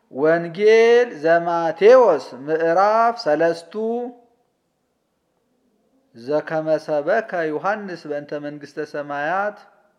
ወንጌል ዘማቴዎስ ምዕራፍ 3 ዘከመሰበከ ዮሐንስ በእንተ መንግሥተ ሰማያት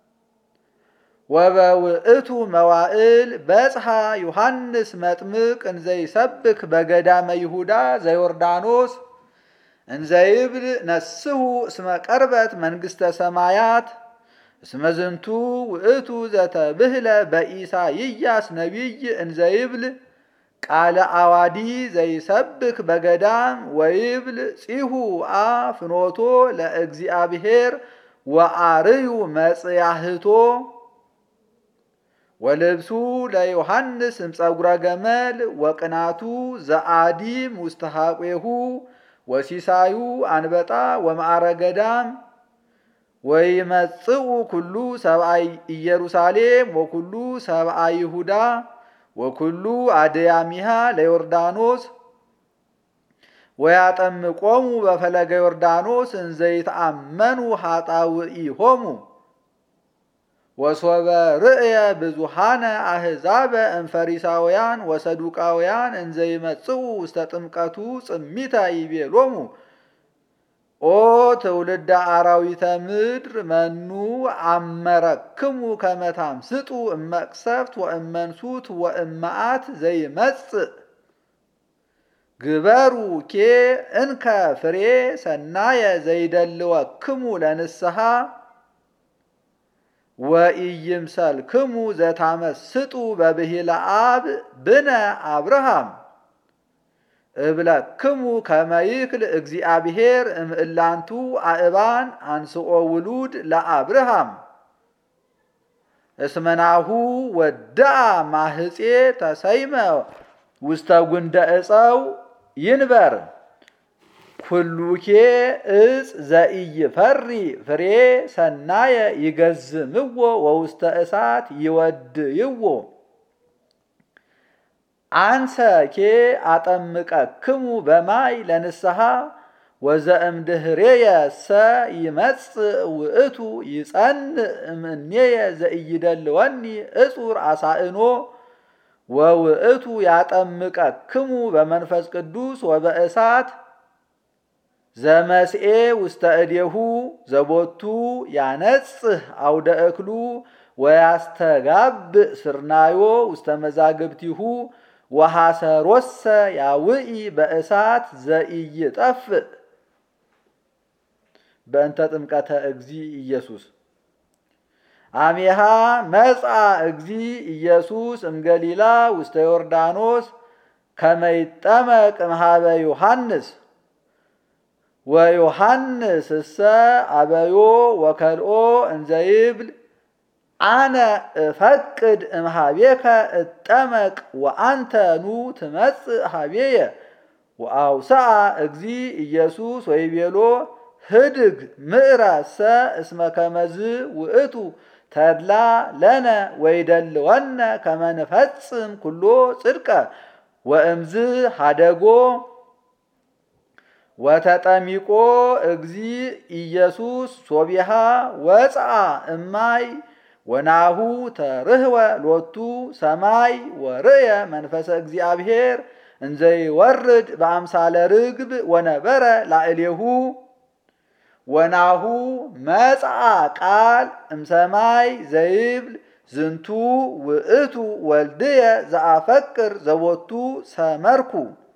ወበውእቱ መዋዕል በጽሐ ዮሐንስ መጥምቅ እንዘይሰብክ በገዳመ ይሁዳ ዘዮርዳኖስ እንዘይብል ነስሑ እስመ ቀርበት መንግሥተ ሰማያት እስመ ዝንቱ ውእቱ ዘተብህለ በኢሳይያስ ነቢይ እንዘይብል ቃለ አዋዲ ዘይሰብክ በገዳም ወይብል ጺሁ ፍኖቶ ለእግዚአብሔር ወአርዩ መጽያህቶ ወልብሱ ለዮሐንስ እምፀጉረ ገመል ወቅናቱ ዘአዲም ውስተ ሐቄሁ ወሲሳዩ አንበጣ ወማዕረ ገዳም ወይመጽኡ ኩሉ ሰብአይ ኢየሩሳሌም ወኩሉ ሰብአይ ይሁዳ ወኩሉ አድያሚሃ ለዮርዳኖስ ወያጠምቆሙ በፈለገ ዮርዳኖስ እንዘይተአመኑ ኃጣውኢሆሙ ወሶበ ርእየ ብዙሃነ አሕዛበ እምፈሪሳውያን ወሰዱቃውያን እንዘይመጽኡ ውስተ ጥምቀቱ ጽሚተ ይቤሎሙ ኦ ትውልደ አራዊተ ምድር መኑ አመረክሙ ከመ ታምስጡ እመቅሰፍት ወእመንሱት ወእመዓት ዘይመጽእ ግበሩ ኬ እንከ ፍሬ ሰናየ ዘይደልወክሙ ለንስሐ ወኢይምሰልክሙ ዘታመስጡ በብሂለ አብ ብነ አብርሃም እብለክሙ ከመ ይክል እግዚአብሔር እምእላንቱ አእባን አንስኦ ውሉድ ለአብርሃም እስመናሁ ወድአ ማህፄ ተሰይመ ውስተ ጉንደ ዕፀው ይንበር ኩሉኬ እፅ ዘኢይፈሪ ፍሬ ሰናየ ይገዝምዎ ወውስተ እሳት ይወድይዎ አንሰ ኬ አጠምቀክሙ በማይ ለንስሐ ወዘእምድህሬየ ሰ ይመጽእ ውእቱ ይጸንዕ እምኔየ ዘኢይደልወኒ እጹር አሳእኖ ወውእቱ ያጠምቀክሙ በመንፈስ ቅዱስ ወበእሳት ዘመስኤ ውስተ እዴሁ ዘቦቱ ያነጽህ አውደ እክሉ ወያስተጋብእ ስርናዮ ውስተ መዛግብቲሁ ወሐሰሮሰ ያውኢ በእሳት ዘኢይጠፍእ በእንተ ጥምቀተ እግዚ ኢየሱስ አሜሃ መጽአ እግዚ ኢየሱስ እምገሊላ ውስተ ዮርዳኖስ ከመ ይጠመቅ እምኀበ ዮሐንስ ወዮሐንስ እሰ አበዮ ወከልኦ እንዘይብል አነ እፈቅድ እምኀቤከ እጠመቅ ወአንተኑ ትመጽእ ኀቤየ ወአውስአ እግዚ ኢየሱስ ወይቤሎ ህድግ ምዕረሰ እስመ ከመዝ ውእቱ ተድላ ለነ ወይደልወነ ከመ ንፈጽም ኩሎ ጽድቀ ወእምዝ ሀደጎ ወተጠሚቆ እግዚ ኢየሱስ ሶቢሃ ወፅአ እማይ ወናሁ ተርህወ ሎቱ ሰማይ ወርእየ መንፈሰ እግዚአብሔር እንዘይወርድ በአምሳለ ርግብ ወነበረ ላዕሌሁ ወናሁ መጽአ ቃል እምሰማይ ዘይብል ዝንቱ ውእቱ ወልድየ ዘአፈቅር ዘቦቱ ሰመርኩ